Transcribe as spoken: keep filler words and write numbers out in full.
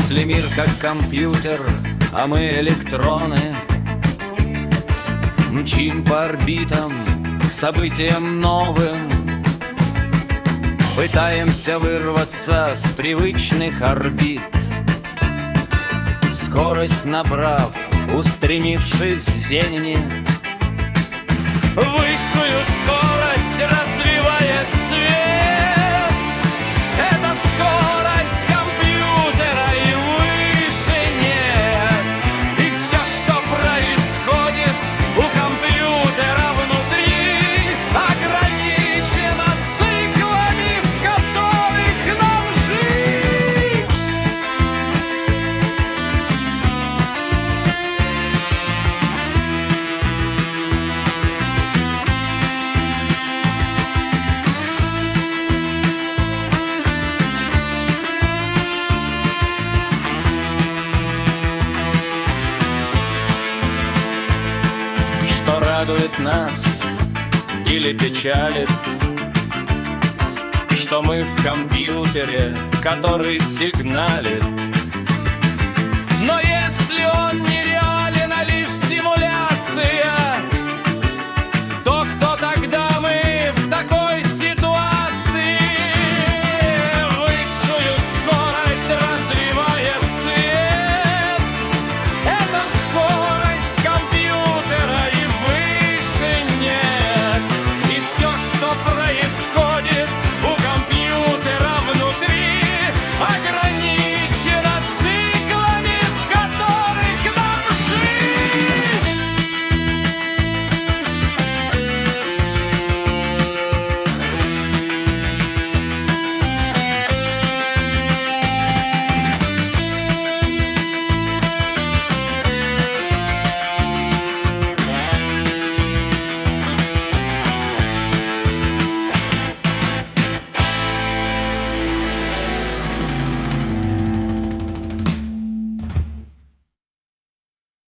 Если мир как компьютер, а мы электроны, мчим по орбитам к событиям новым, пытаемся вырваться с привычных орбит, скорость набрав, устремившись к зенине. Высшую скорость развивает свет. Это скорость компьютера и выше нет. И все, что происходит у компьютера внутри, ограничено циклами, в которых нам жить. Что радует нас или печалит, что мы в компьютере, который сигналит.